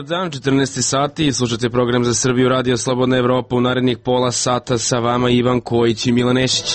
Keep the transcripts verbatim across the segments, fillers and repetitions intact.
dan, četrnaesti sati i slušate program za Srbiju Radio Slobodna Evropa. U narednih pola sata sa vama Ivan Kojić i Milan Nešić.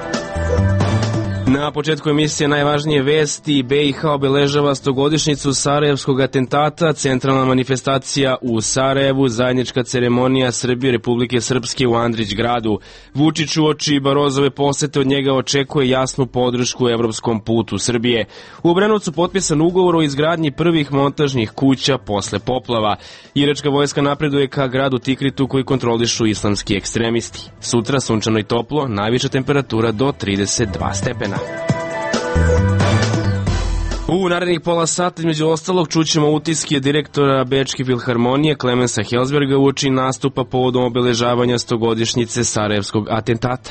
Na početku emisije najvažnije vesti. B i H obeležava stogodišnjicu Sarajevskog atentata, centralna manifestacija u Sarajevu, zajednička ceremonija Srbije i Republike Srpske u Andrićgradu. Vučić uoči Barozove posete od njega očekuje jasnu podršku evropskom putu Srbije. U Obrenovcu potpisan ugovor o izgradnji prvih montažnih kuća posle poplava. Iračka vojska napreduje ka gradu Tikritu koji kontrolišu islamski ekstremisti. Sutra sunčano i toplo, najviša temperatura do trideset dva stepena. U narednih pola sata, između ostalog, čućemo utiske direktora Bečke filharmonije Klemensa Helsberga uoči nastupa povodom obeležavanja stogodišnjice Sarajevskog atentata.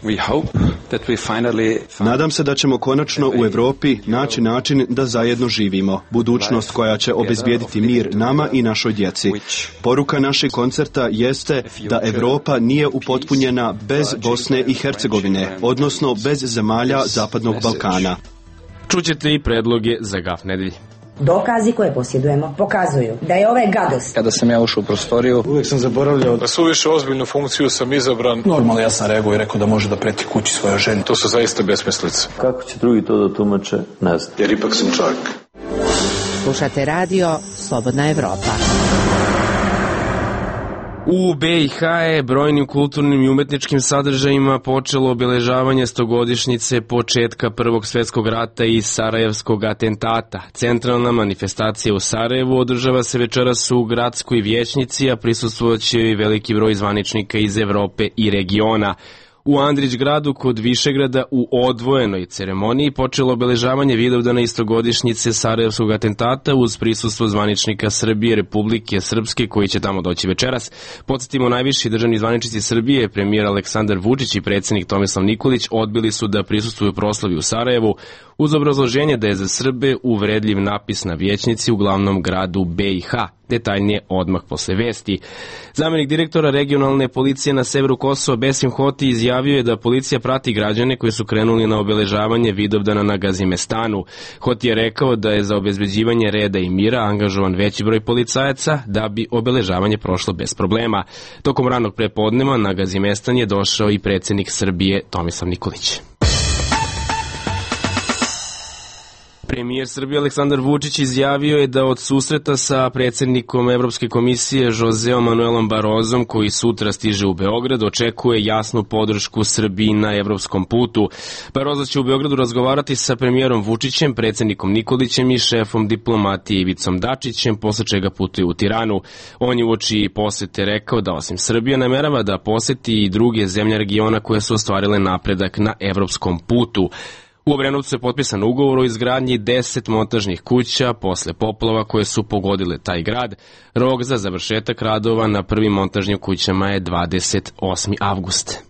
Nadam se da ćemo konačno u Evropi naći način da zajedno živimo, budućnost koja će obezbijediti mir nama i našoj djeci. Poruka našeg koncerta jeste da Evropa nije upotpunjena bez Bosne i Hercegovine, odnosno bez zemalja Zapadnog Balkana. Čućete i predloge za Gaf nedelje. Dokazi koje posjedujemo pokazuju da je ove gadost. Kada sam ja ušao u prostoriju, uvijek sam zaboravljao da suviše ozbiljnu funkciju sam izabran. Normalno ja sam reagovao i rekao da može da preti kući svojoj ženi. To su zaista besmislice. Kako će drugi to da tumače, ne znam. Jer ipak sam čovjek. Slušate radio Slobodna Evropa. U B i H je brojnim kulturnim i umetničkim sadržajima počelo obeležavanje stogodišnjice početka Prvog svjetskog rata i Sarajevskog atentata. Centralna manifestacija u Sarajevu održava se večeras u gradskoj vijećnici, a prisustvovaće i veliki broj zvaničnika iz Evrope i regiona. U Andrićgradu kod Višegrada u odvojenoj ceremoniji počelo obeležavanje Vidovdana istogodišnjice Sarajevskog atentata uz prisustvo zvaničnika Srbije, Republike Srpske koji će tamo doći večeras. Podsjetimo, najviši državni zvaničnici Srbije, premijer Aleksandar Vučić i predsjednik Tomislav Nikolić odbili su da prisustvuju proslavi u Sarajevu uz obrazloženje da je za Srbe uvredljiv napis na vijećnici u glavnom gradu B i H. Detaljnije odmah posle vesti. Zamenik direktora regionalne policije na severu Kosova Besim Hoti izjavio je da policija prati građane koji su krenuli na obeležavanje Vidovdana na Gazimestanu. Hoti je rekao da je za obezbeđivanje reda i mira angažovan veći broj policajaca da bi obeležavanje prošlo bez problema. Tokom ranog prepodneva na Gazimestan je došao i predsjednik Srbije Tomislav Nikolić. Premijer Srbije Aleksandar Vučić izjavio je da od susreta sa predsjednikom Evropske komisije Joseom Manuelom Barozom, koji sutra stiže u Beograd, očekuje jasnu podršku Srbiji na evropskom putu. Barozo će u Beogradu razgovarati sa premijerom Vučićem, predsjednikom Nikolićem i šefom diplomatije Ivicom Dačićem, posle čega putuje u Tiranu. On je uoči posete rekao da osim Srbije namerava da poseti i druge zemlje regiona koje su ostvarile napredak na evropskom putu. U Obrenovcu je potpisan ugovor o izgradnji deset montažnih kuća posle poplava koje su pogodile taj grad. Rok za završetak radova na prvim montažnim kućama je dvadeset osmi avgust.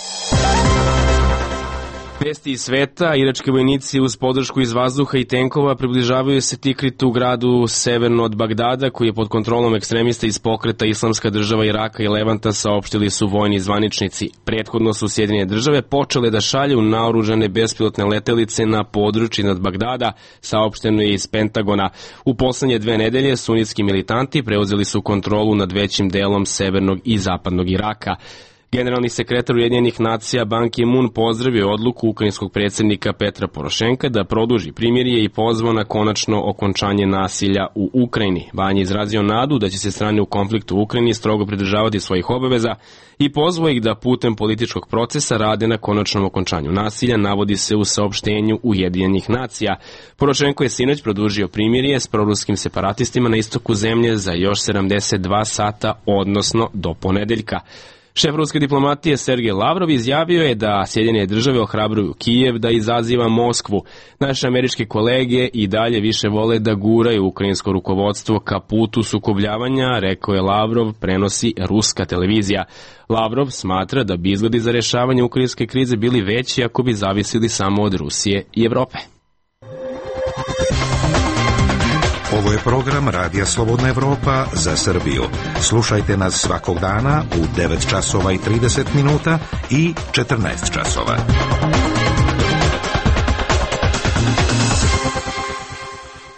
Vesti iz sveta, irački vojnici uz podršku iz vazduha i tenkova približavaju se Tikritu, gradu severno od Bagdada, koji je pod kontrolom ekstremista iz pokreta Islamska država Iraka i Levanta, saopštili su vojni zvaničnici. Prethodno su Sjedinjene države počele da šalju naoružane bespilotne letelice na područje nad Bagdada, saopšteno je iz Pentagona. U poslednje dve nedelje sunitski militanti preuzeli su kontrolu nad većim delom severnog i zapadnog Iraka. Generalni sekretar Ujedinjenih nacija Ban Ki-moon pozdravio odluku ukrajinskog predsjednika Petra Porošenka da produži primirje i pozvao na konačno okončanje nasilja u Ukrajini. Ban je izrazio nadu da će se strane u konfliktu u Ukrajini strogo pridržavati svojih obaveza i pozvao ih da putem političkog procesa rade na konačnom okončanju nasilja, navodi se u saopštenju Ujedinjenih nacija. Porošenko je sinoć produžio primirje s proruskim separatistima na istoku zemlje za još sedamdeset dva sata, odnosno do ponedeljka. Šef ruske diplomatije Sergej Lavrov izjavio je da Sjedinjene države ohrabruju Kijev da izaziva Moskvu. Naše američke kolege i dalje više vole da guraju ukrajinsko rukovodstvo ka putu sukobljavanja, rekao je Lavrov, prenosi ruska televizija. Lavrov smatra da bi izgledi za rješavanje ukrajinske krize bili veći ako bi zavisili samo od Rusije i Evrope. Ovo je program Radija Slobodna Evropa za Srbiju. Slušajte nas svakog dana u devet časova i trideset minuta i četrnaest časova.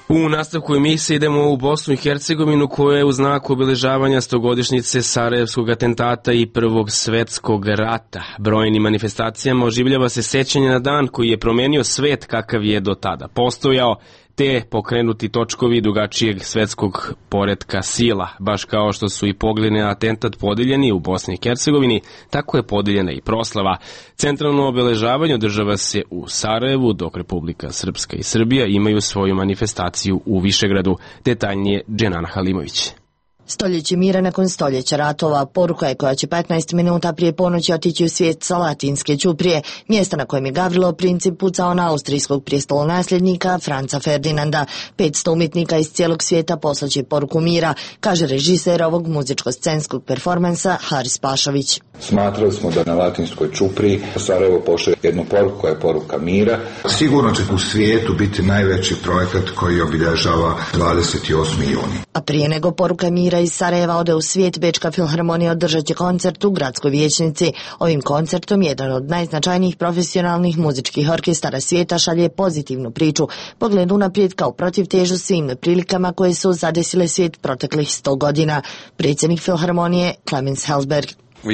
U nastavku emisije idemo u Bosnu i Hercegovinu koja je u znaku obeležavanja stogodišnjice Sarajevskog atentata i Prvog svetskog rata. Brojnim manifestacijama oživljava se sećanje na dan koji je promenio svet kakav je do tada postojao, te pokrenuti točkovi drugačijeg svetskog poretka sila. Baš kao što su i pogledi na atentat podeljeni u Bosni i Hercegovini, tako je podeljena i proslava. Centralno obeležavanje održava se u Sarajevu, dok Republika Srpska i Srbija imaju svoju manifestaciju u Višegradu. Detaljnije Dženana Halimović. Stoljeće mira nakon stoljeća ratova, poruka je koja će petnaest minuta prije ponoći otići u svijet sa Latinske Ćuprije, mjesta na kojem je Gavrilo Princip pucao na austrijskog prijestolonasljednika Franca Ferdinanda. petsto umjetnika iz cijelog svijeta poslaće poruku mira, kaže režiser ovog muzičko-scenskog performansa Haris Pašović. Smatrali smo da na Latinskoj Ćupriji Sarajevo pošalje jednu poruku koja je poruka mira. Sigurno će u svijetu biti najveći projekat koji obilježava dvadeset osmi juni. A prije nego poruka mira iz Sarajeva ode u svijet, Bečka filharmonija održat će koncert u gradskoj vijećnici. Ovim koncertom jedan od najznačajnijih profesionalnih muzičkih orkestara svijeta šalje pozitivnu priču, pogled unaprijed kao protivtežu svim neprilikama koje su zadesile svijet proteklih sto godina. Predsjednik filharmonije Clemens Helsberg.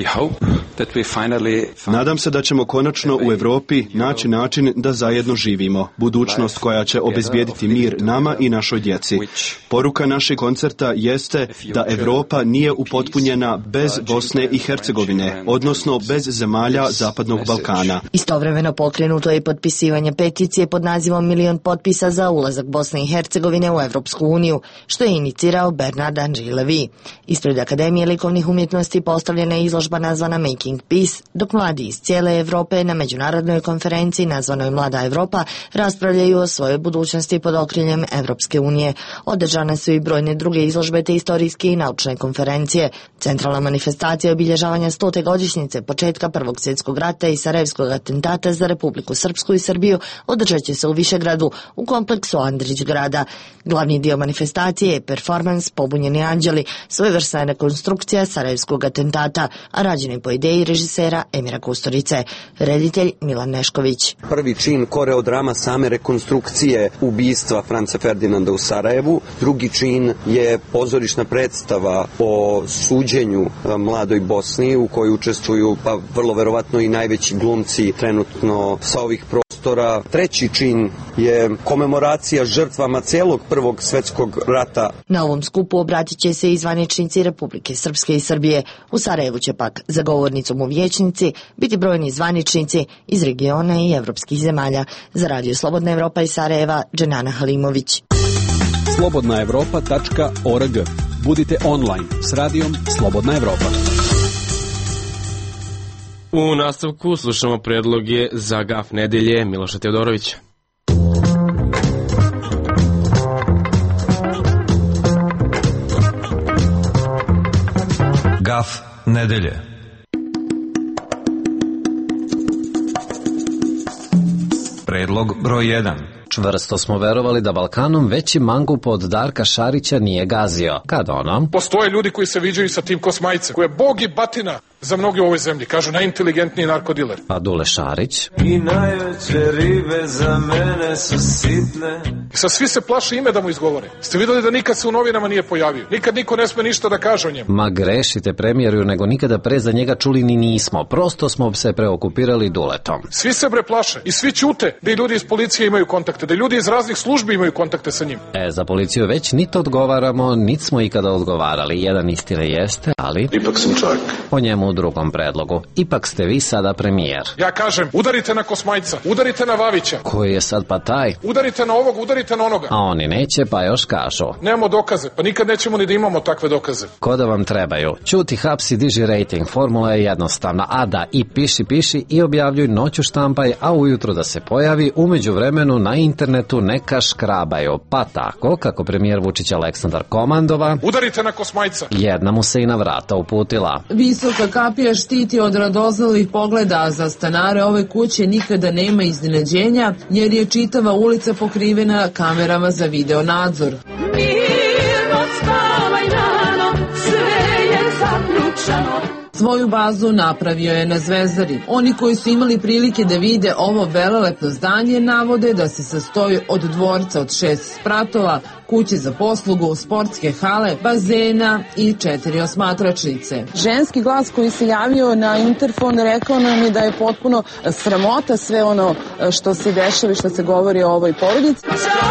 Nadam se da ćemo konačno u Europi naći način da zajedno živimo, budućnost koja će obezbijediti mir nama i našoj djeci. Poruka našeg koncerta jeste da Europa nije upotpunjena bez Bosne i Hercegovine, odnosno bez zemalja Zapadnog Balkana. Istovremeno pokrenuto je potpisivanje peticije pod nazivom Milion potpisa za ulazak Bosne i Hercegovine u Evropsku uniju, što je inicirao Bernard Henri Levy. Ispred Akademije likovnih umjetnosti postavljena je izložba nazvana Making Peace, dok mladi iz cijele Europe na međunarodnoj konferenciji nazvanoj Mlada Europa raspravljaju o svojoj budućnosti pod okriljem Evropske unije. Održane su i brojne druge izložbe te istorijske i naučne konferencije. Centralna manifestacija obilježavanja stote godišnjice početka Prvog svjetskog rata i Sarajevskog atentata za Republiku Srpsku i Srbiju održat će se u Višegradu u kompleksu Andrić grada. Glavni dio manifestacije je performans Pobunjeni anđeli, svojevrsna rekonstrukcija Sarajevskog atentata, a rađeni po ideji režisera Emira Kusturice. Reditelj Milan Nešković. Prvi čin koreodrama same rekonstrukcije ubistva Franca Ferdinanda u Sarajevu. Drugi čin je pozorišna predstava o suđenju mladoj Bosni u kojoj učestvuju pa vrlo verovatno i najveći glumci trenutno sa ovih prostora. Treći čin je komemoracija žrtvama cijelog Prvog svjetskog rata. Na ovom skupu obratit će se i zvaničnici Republike Srpske i Srbije. U Sarajevu će pak za govornicom u vijećnici biti brojni zvaničnici iz regiona i evropskih zemalja. Za Radio Slobodna Evropa iz Sarajeva, Dženana Halimović. slobodna evropa tačka org. Budite online s radijom Slobodna Evropa. U nastavku slušamo predloge za gaf nedelje Miloša Teodorovića. Gaf nedelje. Predlog broj jedan. Čvrsto smo verovali da Balkanom veći mangup od Darka Šarića nije gazio. Kad ono? Postoje ljudi koji se viđaju sa tim kosmajcem, koji je bog i batina za mnoge u ovoj zemlji. Kažu najinteligentniji narkodiler. A Dule Šarić? I najveće ribe za mene su sitne. I sad svi se plaše ime da mu izgovore. Ste vidjeli da nikad se u novinama nije pojavio? Nikad niko ne sme ništa da kaže o njemu. Ma grešite premijeru, nego nikada pre za njega čuli ni nismo. Prosto smo se preokupirali Duletom. Svi se bre plaše i svi ćute da i ljudi iz policije imaju kontakte, da i ljudi iz raznih službi imaju kontakte sa njim. E, za policiju već niti odgovaramo, niti smo ikada odgovarali. Jedan istine jeste, ali... Ipak sam čovjek. O njemu u drugom predlogu. Ipak ste vi sada premijer. Ja kažem, udarite na Kosmajca, udarite na Vavića. Koji je sad pa taj? Udarite na ovog, udarite na onoga. A oni neće, pa još kažu. Nemamo dokaze, pa nikad nećemo ni da imamo takve dokaze. Ko da vam trebaju? Ćuti, hapsi, diži rating. Formula je jednostavna. A da, i piši, piši i objavljuj, noću štampaj, a ujutro da se pojavi, umeđu vremenu na internetu neka škrabaju. Pa tako, kako premijer Vučić Aleksandar komandova... Udarite na Kosmajca. Jedna mu se i na vrata uputila. Visoka kapija štiti od radoznalih pogleda, a za stanare ove kuće nikada nema iznenađenja, jer je čitava ulica pokrivena kamerama za video nadzor. Mirno spavaj rano, sve je zaključeno. Svoju bazu napravio je na Zvezdari. Oni koji su imali prilike da vide ovo velelepno zdanje navode da se sastoji od dvorca od šest spratova, kuće za poslugu, sportske hale, bazena i četiri osmatračnice. Ženski glas koji se javio na interfon rekao nam je da je potpuno sramota sve ono što se dešava i što se govori o ovoj porodici.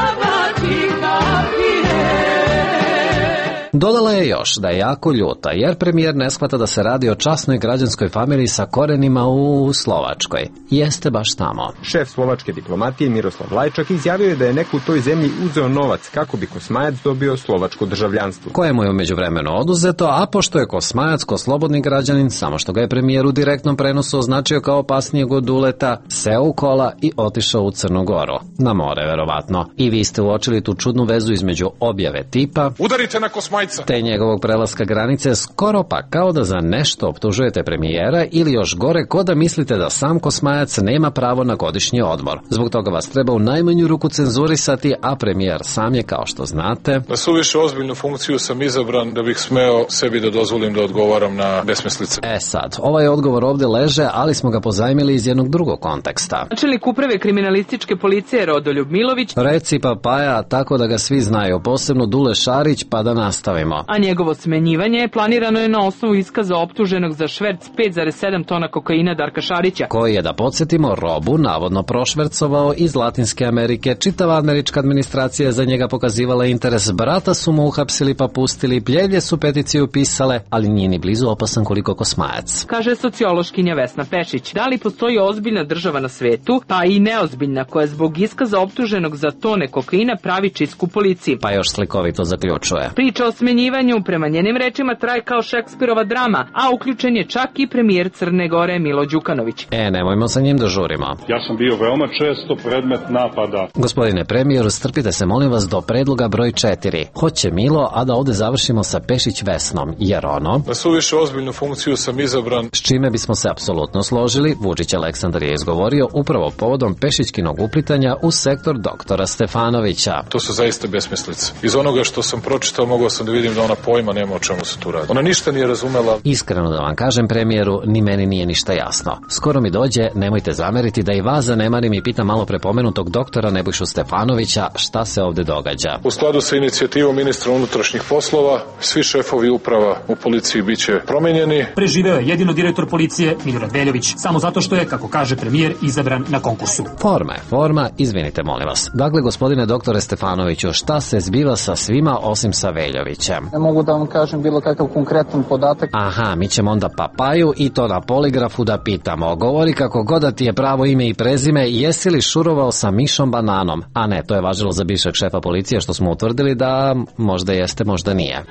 Dodala je još da je jako ljuta jer premijer ne shvata da se radi o časnoj građanskoj familiji sa korenima u Slovačkoj. Jeste baš tamo. Šef slovačke diplomatije Miroslav Lajčak izjavio je da je neko u toj zemlji uzeo novac kako bi Kosmajac dobio slovačko državljanstvo. Koje mu je u međuvremenu oduzeto, a pošto je Kosmajac ko slobodni građanin, samo što ga je premijer u direktnom prenosu označio kao opasnijeg od Duleta, seo u kola i otišao u Crnu Goru. Na more, verovatno. I vi ste uočili tu čudnu vezu između objave tipa udarite na Kosmajca te njegovog prelaska granice, skoro pa kao da za nešto optužujete premijera ili još gore ko da mislite da sam Kosmajac nema pravo na godišnji odmor. Zbog toga vas treba u najmanju ruku cenzurisati, a premijer sam je, kao što znate, na suviše ozbiljnu funkciju sam izabran da bih smeo sebi da dozvolim da odgovaram na besmislice. E sad, ovaj odgovor ovde leže, ali smo ga pozajmili iz jednog drugog konteksta. Načelnik uprave kriminalističke policije Rodoljub Milović. Reci Papaja, tako da ga svi znaju, posebno Dule Šarić, pa da nastavimo. A njegovo smenjivanje planirano je na osnovu iskaza optuženog za šverc pet zarez sedam tona kokaina Darka Šarića, koji je, da podsjetimo, robu navodno prošvercovao iz Latinske Amerike. Čitava američka administracija je za njega pokazivala interes, brata su mu uhapsili pa pustili, pljevlje su peticiju pisale, ali nije ni blizu opasan koliko Kosmajac. Kaže sociološkinja Vesna Pešić. Da li postoji ozbiljna država na svetu, pa i neozbiljna, koja zbog iskaza optuženog za tone kokaina pravi čistku policiji? Pa još slikovito zaključuje. Priča o smenjivanju prema njenim rečima traje kao Šekspirova drama, a uključen je čak i premijer Crne Gore Milo Đukanović. E, nemojmo sa njim da žurimo. Ja sam bio veoma često predmet napada. Gospodine premijeru, strpite se molim vas do predloga broj četiri. Hoće Milo, a da ovde završimo sa Pešić Vesnom, jer ono... Na suviše ozbiljnu funkciju sam izabran. S čime bismo se apsolutno složili, Vučić Aleksandar je izgovorio upravo povodom Pešićkinog uplitanja u sektor doktora Stefanovića. To su zaista besmislice. Iz onoga što sam pročitao mogao sam da vidim da ona pojma nema o čemu se tu radi. Ona ništa nije razumela. Iskreno da vam kažem, premijeru, ni meni nije ništa jasno. Skoro mi dođe, nemojte zameriti, da i vas zanemarim i pitam malo prepomenutog doktora Nebojšu Stefanovića šta se ovde događa. U skladu sa inicijativom ministra unutrašnjih poslova, svi šefovi uprava u policiji biće promenjeni. Preživeo je jedino direktor policije Milorad Veljović, samo zato što je, kako kaže premijer, izabran na konkursu. Forma je forma, izvinite molim vas. Dakle, gospodine doktore Stefanoviću, šta se zbiva sa svima osim sa Veljovićem? Ne mogu da vam kažem bilo kakav konkretan podatak. Aha, mi ćemo onda Papaju i to na poligrafu da pitamo. Govori kako god da ti je pravo ime i prezime, jesi li šurovao sa Mišom Bananom? A ne, to je važilo za bivšeg šefa policije, što smo utvrdili da možda jeste, možda nije.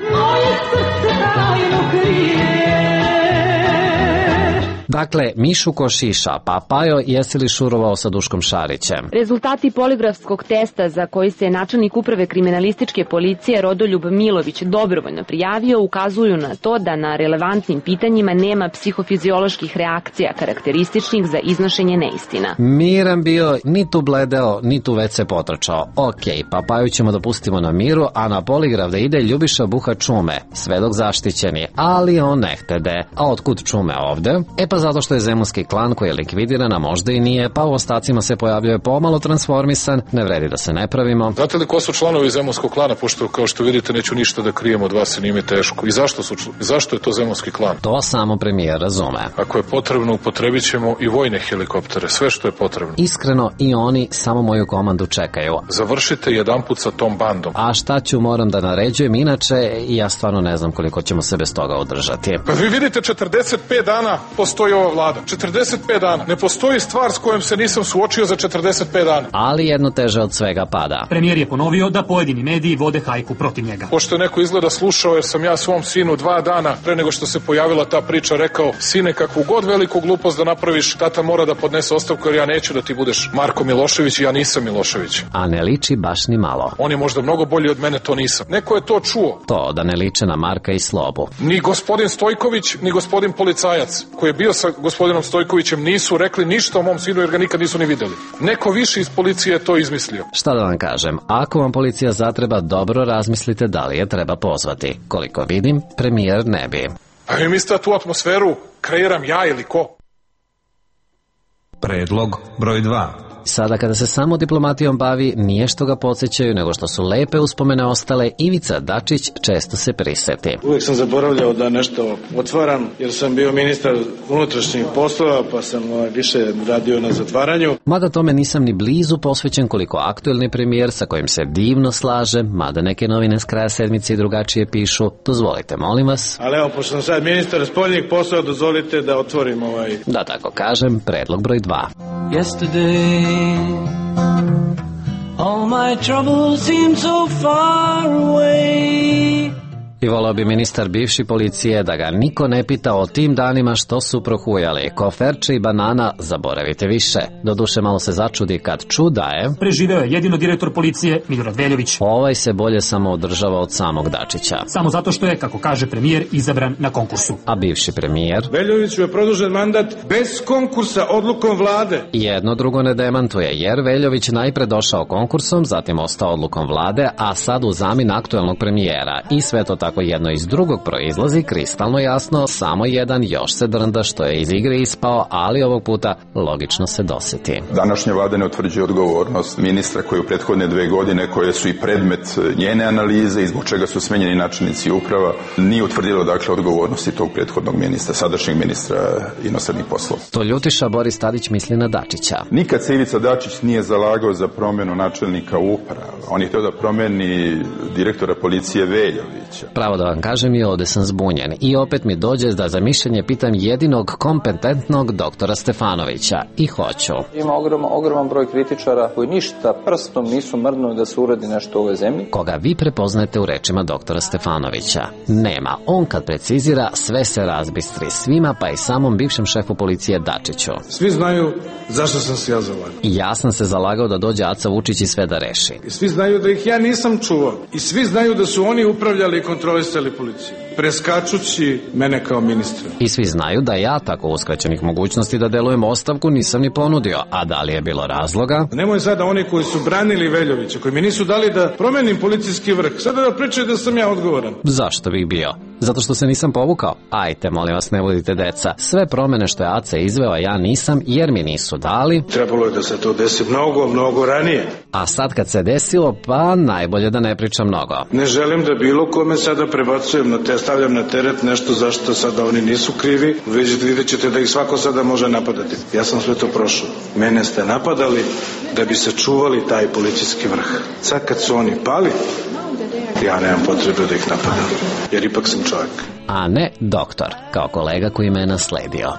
Dakle, Mišu ko šiša, Papajo, jesi li šurovao sa Duškom Šarićem? Rezultati poligrafskog testa za koji se načelnik uprave kriminalističke policije Rodoljub Milović dobrovoljno prijavio ukazuju na to da na relevantnim pitanjima nema psihofizioloških reakcija karakterističnih za iznošenje neistina. Miran bio, ni tu bledeo, ni tu već se potrčao. Okej, Papaju ćemo da pustimo na miru, a na poligraf da ide Ljubiša Buha Čume, svedok zaštićeni, ali on ne htede. A otkud Čume ovde? E pa zato što je zemunski klan koji je likvidiran, a možda i nije, pa u ostacima se pojavljuje pomalo transformisan, ne vredi da se ne pravimo. Znate li ko su članovi zemunskog klana, pošto kao što vidite neću ništa da krijem od vas i nije mi teško. I zašto, su, zašto je to zemunski klan? To samo premijer razume. Ako je potrebno, upotrebit ćemo i vojne helikoptere, sve što je potrebno. Iskreno, i oni samo moju komandu čekaju. Završite jedanput sa tom bandom. A šta ću, moram da naređujem, inače ja stvarno ne znam koliko ćemo se bez toga održati. Pa vi vidite, četrdeset pet dana postoji ova vlada. četrdeset pet dana. Ne postoji stvar s kojom se nisam suočio za četrdeset pet dana. Ali jedno teže od svega pada. Premijer je ponovio da pojedini mediji vode hajku protiv njega. Pošto je neko izgleda slušao, jer sam ja svom sinu dva dana pre nego što se pojavila ta priča rekao: sine, kakvu god veliku glupost da napraviš, tata mora da podnese ostavku, jer ja neću da ti budeš Marko Milošević i ja nisam Milošević. A ne liči baš ni malo. On je možda mnogo bolji od mene, to nisam. Neko je to čuo. To da ne liče na Marka i Slobu. Ni gospodin Stojković, ni gospodin policajac koji je bio sa gospodinom Stojkovićem nisu rekli ništa o mom sinu, jer ga nikad nisu ni videli. Neko više iz policije je to izmislio. Šta da vam kažem, ako vam policija zatreba, dobro razmislite da li je treba pozvati. Koliko vidim, premijer ne bi. A vi mislite da tu atmosferu kreiram ja ili ko? Predlog broj dva. Sada kada se samo diplomatijom bavi, nije što ga podsjećaju, nego što su lepe uspomene ostale, Ivica Dačić često se priseti. Uvijek sam zaboravljao da nešto otvaram, jer sam bio ministar unutrašnjih poslova, pa sam više radio na zatvaranju. Mada tome nisam ni blizu posvećen koliko aktuelni premijer, sa kojim se divno slaže, mada neke novine s kraja sedmice i drugačije pišu. Dozvolite, molim vas. Ali evo, pošto sam sad ministar spoljnih poslova, dozvolite da otvorim ovaj... Da tako kažem, predlog broj dva. Yesterday, all my troubles seem so far away. I volao bi ministar bivši policije da ga niko ne pita o tim danima što su prohujali. Koferče i banana zaboravite više. Doduše malo se začudi kad čuda je... Preživeo je jedino direktor policije Milorad Veljović. Ovaj se bolje samo održava od samog Dačića. Samo zato što je, kako kaže premijer, izabran na konkursu. A bivši premijer... Veljoviću je produžen mandat bez konkursa odlukom vlade. Jedno drugo ne demantuje, jer Veljović najpre došao konkursom, zatim ostao odlukom vlade, a sad u zamin aktuelnog premijera. I sve to tako jedno iz drugog proizlazi kristalno jasno, samo jedan još se drnda što je iz igre ispao, ali ovog puta logično se doseti. Današnja vlada ne utvrđuje odgovornost ministra koji u prethodne dve godine, koje su i predmet njene analize i zbog čega su smenjeni načelnici uprava, nije utvrdilo dakle odgovornosti tog prethodnog ministra, sadašnjeg ministra inostranih poslova. To ljutiša Boris Tadić misli na Dačića. Nikad se Ivica Dačić nije zalagao za promjenu načelnika uprava. On je htio da promeni direktora policije Veljovića. Pravo da vam kažem, i ovde sam zbunjen. I opet mi dođe da za mišljenje pitam jedinog kompetentnog doktora Stefanovića. I hoću. Ima ogroman, ogroman broj kritičara koji ništa prstom nisu mrdnuli da se uradi nešto u ovoj zemlji. Koga vi prepoznajete u rečima doktora Stefanovića? Nema. On kad precizira, sve se razbistri svima, pa i samom bivšem šefu policije Dačiću. Svi znaju zašto sam se ja zalagao. I ja sam se zalagao da dođe Aca Vučić i sve da reši. I svi znaju da ih ja nisam čuvao. I svi znaju da su oni upravljali i kontrolisali policiju, preskačući mene kao ministra. I svi znaju da ja tako uskraćenih mogućnosti da delujem ostavku nisam ni ponudio, a da li je bilo razloga? Nemoj sada oni koji su branili Veljovića, koji mi nisu dali da promenim policijski vrh, sada da pričaju da sam ja odgovoran. Zašto bih bio? Zato što se nisam povukao? Ajte, molim vas, ne budite deca. Sve promene što je Aca izveo, a ja nisam, jer mi nisu dali. Trebalo je da se to desi mnogo, mnogo ranije. A sad kad se desilo, pa najbolje da ne pričam mnogo. Ne želim da bilo kome sada prebacujem na te, stavljam na teret nešto zašto sada oni nisu krivi. Vidite, vidjet ćete da ih svako sada može napadati. Ja sam sve to prošao. Mene ste napadali da bi se čuvali taj policijski vrh. Sad kad su oni pali, ja nemam potrebe da ih napadam, jer ipak sam čovjek. A ne doktor, kao kolega koji me je nasledio.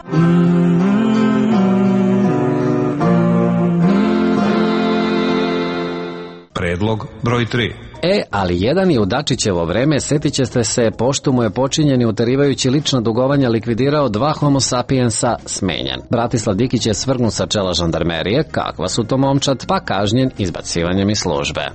Predlog broj tri. E, ali jedan je u Dačićevo vreme, setit ćete se, pošto mu je počinjeni uterivajući lična dugovanja likvidirao dva homo sapiensa, smenjen. Bratislav Dikić je svrgnut sa čela žandarmerije, kakva su to momčad, pa kažnjen izbacivanjem iz službe.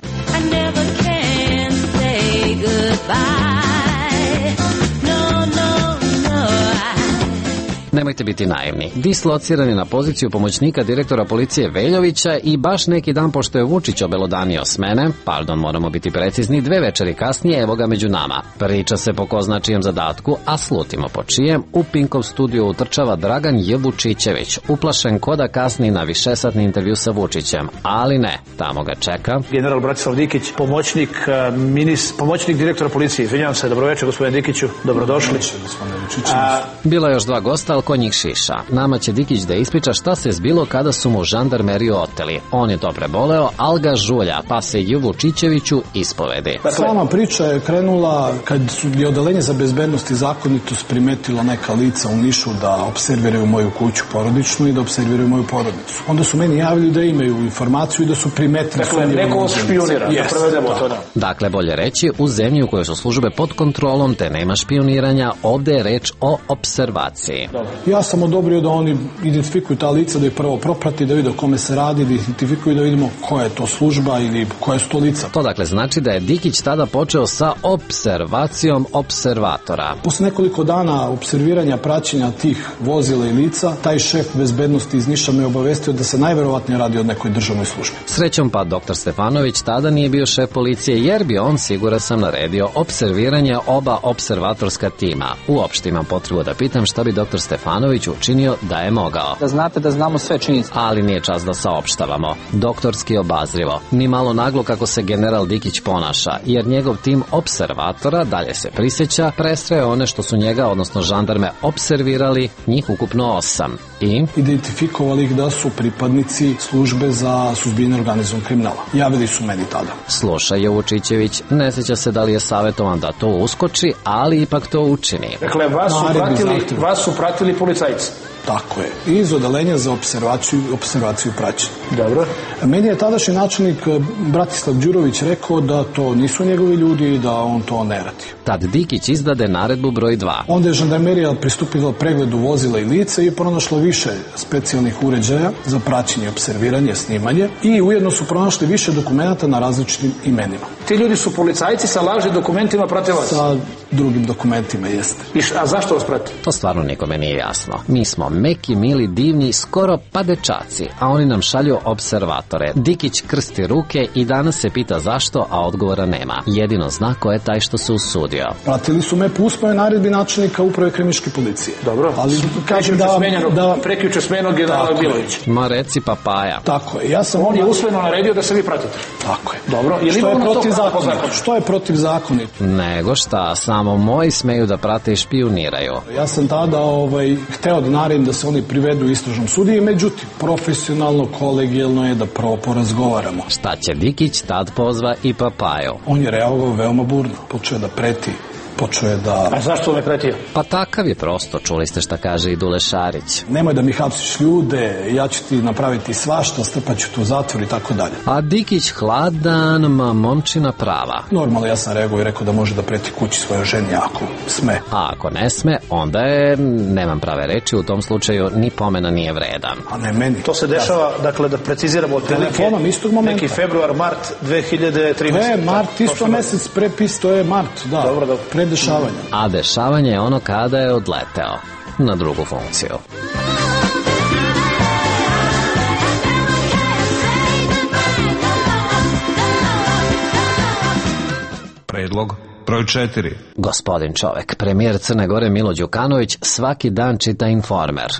Nemojte biti naivni. Dislociran je na poziciju pomoćnika direktora policije Veljovića i baš neki dan pošto je Vučić obelodanio smene, pardon, moramo biti precizni, dve večeri kasnije evo ga među nama. Priča se po ko zna čijem zadatku, a slutimo po čijem, u Pinkov studiju utrčava Dragan J. Vučićević, uplašen ko da kasni na višesatni intervju sa Vučićem, ali ne, tamo ga čeka general Bratislav Dikić, pomoćnik, minis, pomoćnik direktora policije. Izvinjavam se, dobroveče gospodine Dikiću, dobrodošli. A... Bilo je još dva gosta, ali ko njih šiša. Nama će Dikić da ispriča šta se zbilo kada su mu žandarmeriju oteli. On je to preboleo, al ga žulja, pa se J. Vučićeviću ispovedi. Sama priča je krenula kad su je odeljenje za bezbednost i zakonitost primetilo neka lica u Nišu da observiraju moju kuću porodičnu i da observiraju moju porodicu. Onda su meni javili da imaju informaciju i da su primetili... Dakle, neko špionira, yes, da prevedemo to da. Dakle, bolje reći, u zemlji u kojoj su službe pod kontrolom te nema špioniranja, ovde je reč o observaciji. Dobro. Ja sam odobrio da oni identifikuju ta lica, da ih prvo proprati, da vide o kome se radi, da identifikuju, da vidimo koja je to služba ili koja su to lica. To dakle znači da je Dikić tada počeo sa observacijom observatora. Posle nekoliko dana observiranja, praćenja tih vozila i lica, taj šef bezbednosti iz Niša me obavestio da se najverovatnije radi od nekoj državnoj službi. Srećom pa doktor Stefanović tada nije bio šef policije, jer bi on, siguran sam, naredio observiranje oba observatorska tima. Uopšte imam potrebu da pitam šta bi doktor Stefanović učinio da je mogao. Da znate da znamo sve činjenice. Ali nije čas da saopštavamo. Doktorski obazrivo. Ni malo naglo kako se general Dikić ponaša, jer njegov tim observatora, dalje se prisjeća, prestraje one što su njega, odnosno žandarme, observirali, njih ukupno osam. I identifikovali ih da su pripadnici službe za suzbijanje organizovanog kriminala. Javili su meni tada. Slušaj, Vučićević, ne sjeća se da li je savjetovan da to uskoči, ali ipak to učini. Dakle, vas su pratili, vas su pratili policajci. Tako je. Iz odeljenja za observaciju, observaciju praćenja. Dobro. Meni je tadašnji načelnik Bratislav Đurović rekao da to nisu njegovi ljudi i da on to ne radi. Tad Dikić izdade naredbu broj dva. Onda je žandarmerija pristupila pregledu vozila i lica i pronašla više specijalnih uređaja za praćenje, observiranje, snimanje i ujedno su pronašli više dokumenata na različitim imenima. Ti ljudi su policajci sa lažnim dokumentima, prate vas? Sa drugim dokumentima, jeste. I a zašto vas prate? To stvarno nikome nije jasno. Mi smo meki, mili, divni, skoro pa dečaci, a oni nam šalju observatore. Dikić krsti ruke i danas se pita zašto, a odgovora nema. Jedino zna ko je taj što se usudio. Pratili su me po usmoj naredbi načelnika uprave kriminalističke policije. Dobro. Ali kažem da, smenjeno, da prekjuče smenjenog generala Bilovića. Ma reci papaja. Tako je. Ja sam on je usmeno naredio da se vi pratite. Tako je. Dobro. Je što je protivzakonito? Što je protivzakonito? Nego šta, samo moji smeju da prate i špijuniraju. Ja sam tada ovaj hteo da naredim da se oni privedu istražnom sudiji, međutim, profesionalno, kolegijalno je da prvo porazgovaramo. Šta će Dikić, tad pozva i papaju. On je reagovao veoma burno, počeo da preti. Počeo je da... A zašto me pretio? Pa takav je prosto, čuli ste šta kaže i Dule Šarić. Nemoj da mi hapsiš ljude, ja ću ti napraviti svašta, strpaću tu u zatvor i tako dalje. A Dikić hladan, ma momčina prava. Normalno, ja sam reagovao i rekao da može da preti kući svojoj ženi ako sme. A ako ne sme, onda je, nemam prave reči, u tom slučaju ni pomena nije vredan. A ne meni. To se dešava, dakle, da preciziramo od telefonom istog momenta. Neki februar, mart dve hiljade trinaeste. To je mart, isto mesec prepis, to je mart, da. Dobro, dobro. Dešavanja. A dešavanje je ono kada je odleteo na drugu funkciju. Predlog broj četiri. Gospodin čovek, premijer Crne Gore Milo Đukanović svaki dan čita Informer.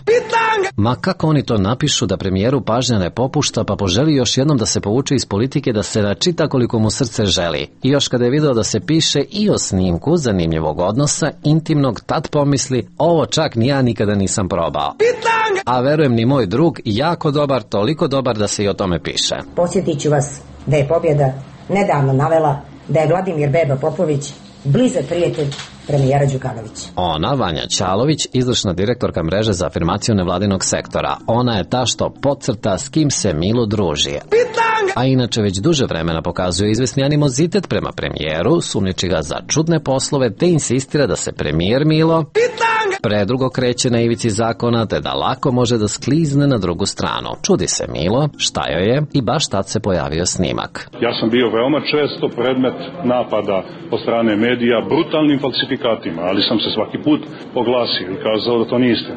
Ma kako oni to napišu da premijeru pažnja ne popušta, pa poželi još jednom da se povuče iz politike, da se načita koliko mu srce želi. I još kada je video da se piše i o snimku zanimljivog odnosa, intimnog, tad pomisli, ovo čak ni ja nikada nisam probao. A verujem ni moj drug, jako dobar, toliko dobar da se i o tome piše. Podsjetit ću vas da je pobjeda nedavno navela da je Vladimir Beba Popović blizak prijatelj premijera Đukanovića. Ona, Vanja Ćalović, izvršna direktorka mreže za afirmaciju nevladinog sektora. Ona je ta što podcrta s kim se Milo druži. A inače već duže vremena pokazuje izvesni animozitet prema premijeru, sumnjiči ga za čudne poslove, te insistira da se premijer Milo predugo kreće na ivici zakona, te da lako može da sklizne na drugu stranu. Čudi se Milo, šta joj je, i baš tad se pojavio snimak. Ja sam bio veoma često predmet napada od strane medija brutalnim falsifikatima, ali sam se svaki put oglasio i kazao da to niste.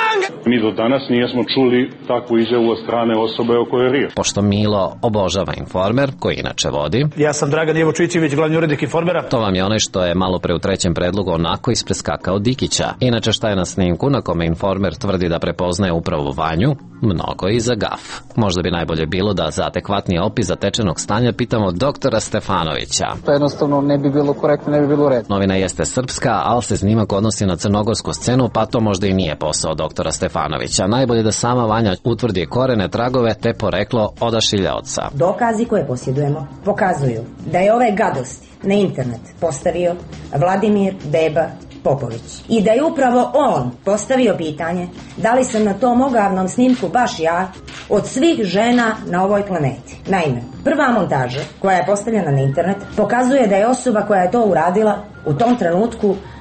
Mi do danas nijesmo čuli takvu izjavu od strane osobe o kojoj je riječ. Pošto Milo obožava Informer, koji inače vodi. Ja sam Dragan Jevočićević, glavni urednik Informera. To vam je onaj što je malo pre u trećem predlogu onako ispreskakao Dikića. Inače šta je na snimku na kome Informer tvrdi da prepoznaje upravo Vanju? Mnogo i za gaf. Možda bi najbolje bilo da za adekvatni opis zatečenog stanja pitamo doktora Stefanovića. To jednostavno ne bi bilo korektno, ne bi bilo red. Novina jeste srpska, ali se snimak odnosi na crnogorsku scenu, pa to možda i nije posao doktora Stefanovića. Najbolje da sama Vanja utvrdi korene, tragove te poreklo odašiljaoca. Dokazi koje posjedujemo pokazuju da je ove gadosti na internet postavio Vladimir Beba Popović. I da je upravo on postavio pitanje da li sam na tom ogavnom snimku baš ja od svih žena na ovoj planeti. Naime, prva montaža koja je postavljena na internet pokazuje da je osoba koja je to uradila u tom trenutku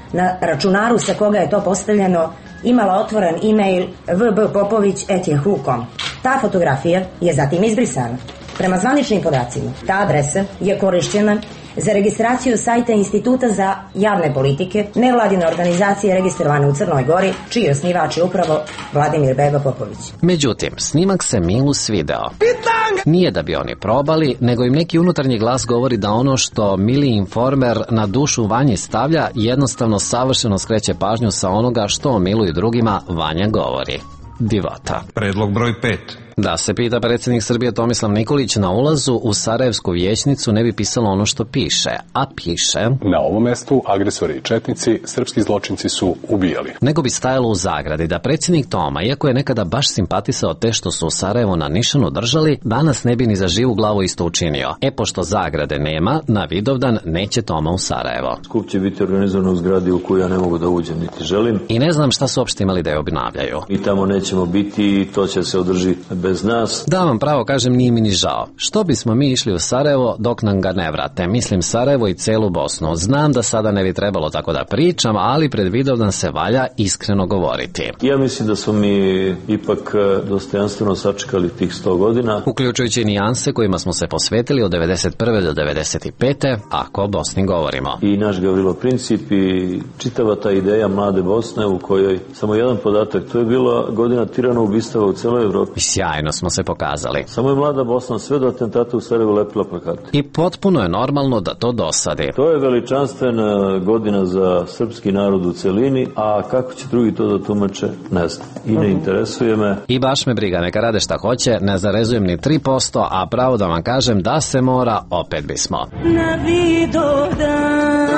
na računaru sa koga je to postavljeno imala otvoren e-mail v b popović at yahoo dot com. Ta fotografija je zatim izbrisana. Prema zvaničnim podacima, ta adresa je korišćena za registraciju sajta Instituta za javne politike, nevladine organizacije registrovane u Crnoj Gori, čiji osnivač je upravo Vladimir Beba Popović. Međutim, snimak se Milu svideo. Nije da bi oni probali, nego im neki unutarnji glas govori da ono što Mili Informer na dušu Vanji stavlja jednostavno savršeno skreće pažnju sa onoga što o Milu i drugima Vanja govori. Divota. Predlog broj pet. Da se pita predsjednik Srbije Tomislav Nikolić, na ulazu u Sarajevsku vijećnicu ne bi pisalo ono što piše, a piše: na ovom mestu agresori i četnici, srpski zločinci su ubijali. Nego bi stajalo u zagradi da predsjednik Toma, iako je nekada baš simpatisao te što su u Sarajevo na nišanu držali, danas ne bi ni za živu glavu isto učinio. E, pošto zagrade nema, na Vidovdan neće Toma u Sarajevo. Skup će biti organizovan u zgradi u koju ja ne mogu da uđem niti želim. I ne znam šta su uopšte imali da je obnavljaju. I tamo nećemo biti i to će se održi bez nas. Da vam pravo kažem, nije mi ni žao. Što bismo mi išli u Sarajevo dok nam ga ne vrate? Mislim Sarajevo i celu Bosnu. Znam da sada ne bi trebalo tako da pričam, ali pred Vidovdan se valja iskreno govoriti. Ja mislim da smo mi ipak dostojanstveno sačekali tih sto godina. Uključujući nijanse kojima smo se posvetili od devedeset prve do devedeset pete, ako o Bosni govorimo. I naš Gavrilo Princip i čitava ta ideja mlade Bosne u kojoj, samo jedan podatak, to je bila godina tirana ubistava u celoj Evropi. Sjajno smo se pokazali. Samo je mlada Bosna sve do atentata u Sarajevu lepila plakate. I potpuno je normalno da to dosadi. To je veličanstvena godina za srpski narod u celini, a kako će drugi to da tumače, ne znam. I ne interesuje me. I baš me briga, neka rade šta hoće, ne zarezujem ni tri posto, a pravo da vam kažem da se mora, opet bismo. Na Vidovdan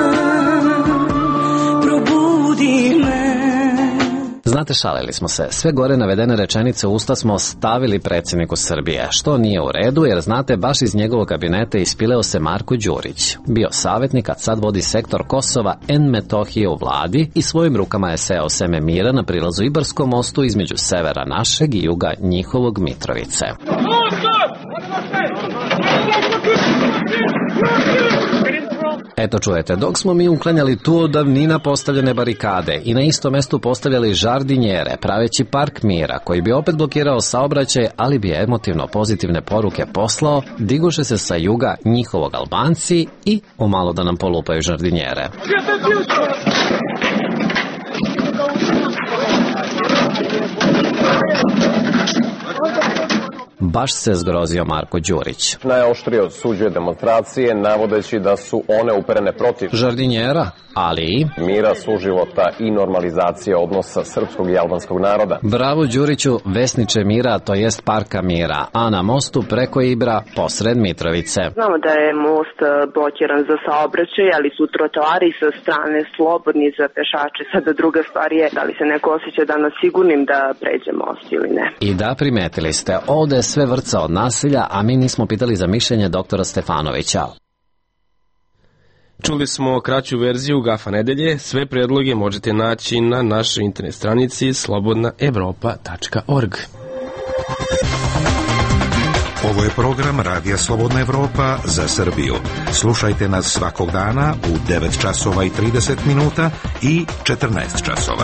probudi me. Znate, šalili smo se. Sve gore navedene rečenice u usta smo stavili predsjedniku Srbije, što nije u redu, jer znate, baš iz njegovog kabineta ispileo se Marko Đurić. Bio savjetnik, a sad vodi sektor Kosova en Metohije u vladi i svojim rukama je seo seme mira na prilazu Ibarskom mostu između severa našeg i juga njihovog Mitrovice. Eto čujete, dok smo mi uklanjali tu od davnina postavljene barikade i na istom mestu postavljali žardinjere, praveći park mira, koji bi opet blokirao saobraćaj, ali bi emotivno pozitivne poruke poslao, digoše se sa juga njihovog Albanci i umalo da nam polupaju žardinjere. Baš se zgrozio Marko Đurić. Najoštrije osuđuje demonstracije, navodeći da su one uperene protiv žardinjera, ali i mira, suživota i normalizacije odnosa srpskog i albanskog naroda. Bravo Đuriću, vesniče mira, to jest parka mira, a na mostu preko Ibra, posred Mitrovice. Znamo da je most blokiran za saobraćaj, ali su trotoari sa strane slobodni za pešače. Sada druga stvar je da li se neko osjeća danas sigurnim da pređe most ili ne. I da, primetili ste, ovde je sve vrca od nasilja, a mi nismo pitali za mišljenje doktora Stefanovića. Čuli smo kraću verziju Gafa nedelje. Sve predloge možete naći na našoj internet stranici slobodna evropa tačka org. Ovo je program Radija Slobodna Evropa za Srbiju. Slušajte nas svakog dana u devet časova i trideset minuta i četrnaest časova.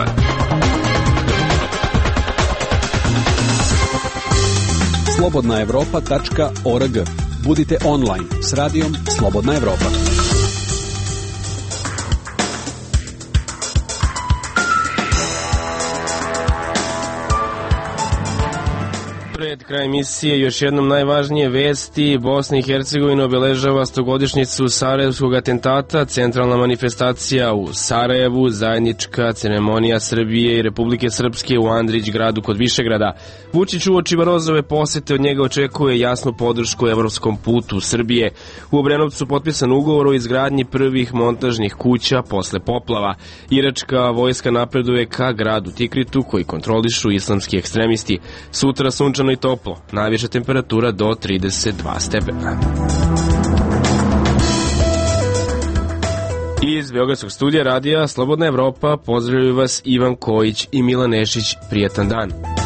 slobodna evropa tačka org. Budite online s radijom Slobodna Evropa. Pred kraj emisije još jednom najvažnije vesti. Bosna i Hercegovina obeležava stogodišnjicu sarajevskog atentata, centralna manifestacija u Sarajevu, zajednička ceremonija Srbije i Republike Srpske u Andrić gradu kod Višegrada. Vučić uoči Barozove posete od njega očekuje jasnu podršku evropskom putu Srbije. U Obrenovcu potpisan ugovor o izgradnji prvih montažnih kuća posle poplava. Iračka vojska napreduje ka gradu Tikritu koji kontrolišu islamski ekstremisti. Sutra sunčano i toplo, najviša temperatura do trideset dva stepena. Iz Beogradskog studija radija Slobodna Evropa pozdravljaju vas Ivan Kojić i Milan Nešić. Prijetan dan.